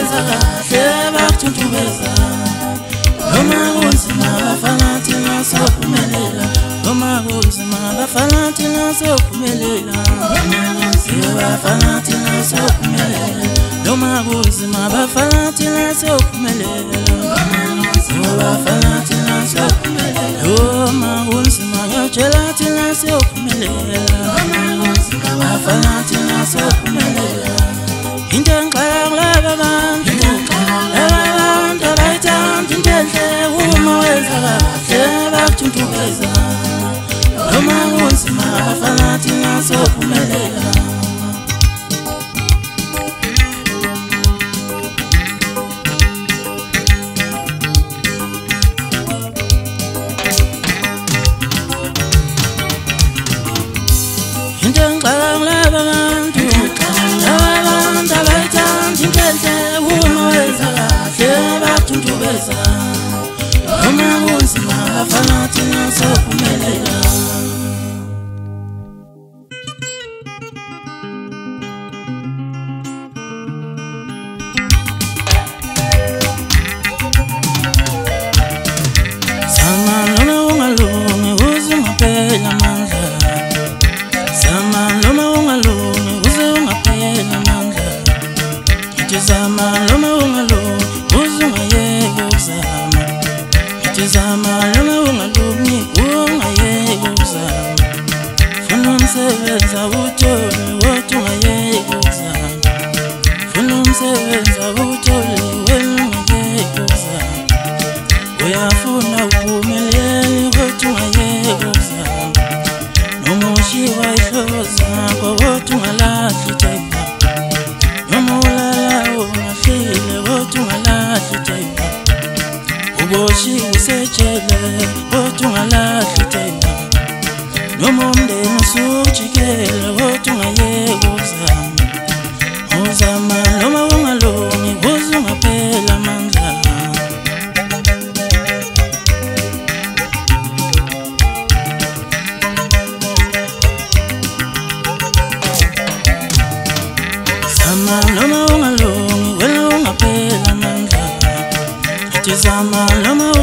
wenza kahle bakuthunthubeza noma kunzima bafana thina sophumelela noma kunzima bafana thina sophumelela bafana thina sophumelela noma kunzima bafana thina sophumelela bafana thina sophumelela noma kunzima ngiyatshela thina sophumelela bafana thina sophumelela into engixaka laba bantu abayithanda into enhle uma wenza kahle bakuthunthubeza noma kunzima bafana thina sophumelela into engixaka laba bantu abayithanda into enhle uma wenza kahle bakuthunthubeza noma kunzima bafana thina sophumelela Zama noma ungalungi uze ungaphela amandla Zama noma ungalungi uze ungaphela amandla Ngithi zama noma ungalungi uze ungayeki ukuzama Ngithi zama noma ungalungi ungayeki ukuzama Funa umsebenzi awuthole kodwa ungayeki ukuzama Funa umsebenzi awuthole wena ungayeki ukuzama Uyafuna uphumelele kodwa ungayeki ukuzama Noma ushiwa ihlobo zakho kodwa ungalahli ithemba Noma ulala ungafile kodwa ungalahli ithemba Uboshiwe usetshele kodwa ungalahli ithemba Noma umndeni usujikele kodwa ungayeki ukuzama Uzama noma ungalungi uze ungaphela amandla Zama noma ungalungi wena ungaphela amandla Ngithi zama noma